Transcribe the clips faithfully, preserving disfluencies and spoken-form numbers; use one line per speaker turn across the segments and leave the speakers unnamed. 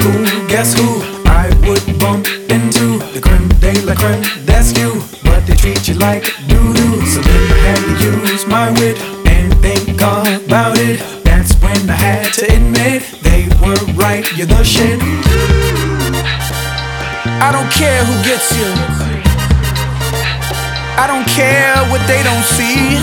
school, guess who I would bump into? The creme de la creme, that's you. But they treat you like doo-doo. So then I had to use my wit and think about it. That's when I had to admit they were right, you're the shit. I don't care who gets you, I don't care what they don't see.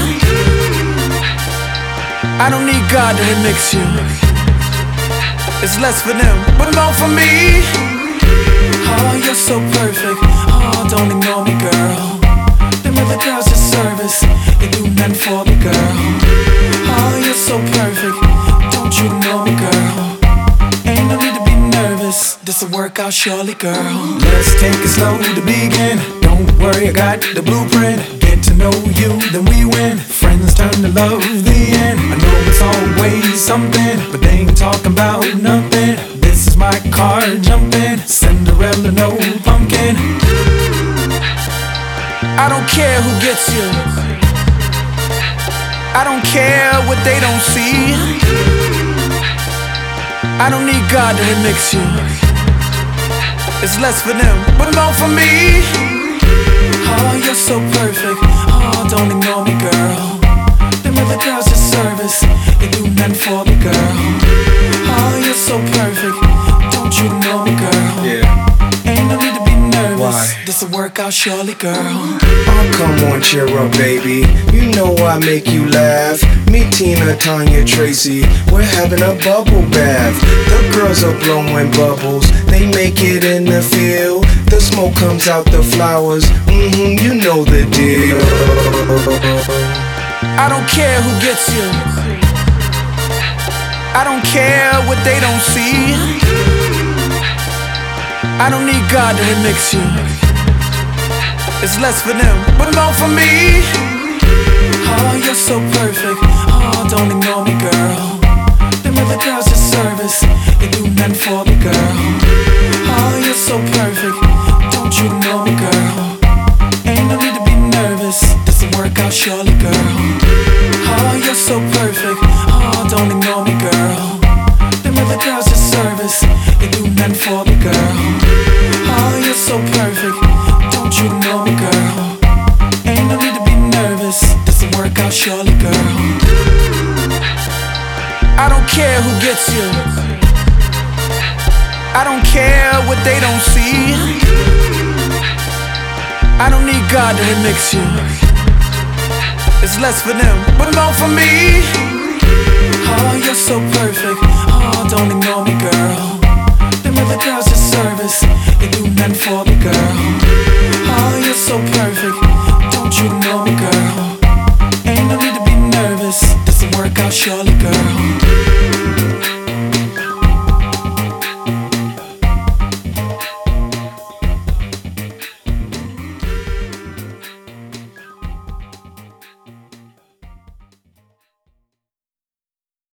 I don't need God to remix you, it's less for them, but more for me. Oh, you're so perfect, oh, don't ignore me, girl. Them other girls just service, they do nothing for me, girl. Oh, you're so perfect, don't you know me, girl. Ain't no need to be nervous, this'll work out surely, girl. Let's take it slow to begin. Don't worry, I got the blueprint. Get to know you, then we win. Friends turn to love, the end. I know it's always something, but they ain't talking about nothing. This is my card, jumping. Cinderella, no pumpkin. I don't care who gets you, I don't care what they don't see. I don't need God to remix you, it's less for them, but more for me. Oh, you're so perfect, oh, don't ignore me, girl. Them other girls just service, they do nothing for me, girl. Oh, you're so perfect, don't you know me, girl.
Yeah.
Ain't no need to be nervous,
Why?
this'll work out surely, girl.
Oh, come on, cheer up, baby. You know I make you laugh. Me, Tina, Tanya, Tracy, we're having a bubble bath. The girls are blowing bubbles, they make it in the field. The smoke comes out the flowers, mm-hmm, you know the deal.
I don't care who gets you, I don't care what they don't see. I don't need God to remix you, it's less for them, but more for me. Oh, you're so perfect, oh, don't ignore me, girl. Them other girls just service, they do nothing for me, girl. Oh, you're so perfect, don't you know me, girl. Ain't no need to be nervous, this'll work out surely, girl. Oh, you're so perfect, oh, don't ignore me, girl. Them other girls just service, they do nothing for me, girl. Oh, you're so perfect, don't you know me, girl. Ain't no need to be nervous, this'll work out surely, girl. I don't care who gets you, I don't care what they don't see. I don't need God to remix you, it's less for them, but more for me. Oh, you're so perfect, oh, don't ignore me, girl. Them other girls just service, they do nothing for me, girl. Oh,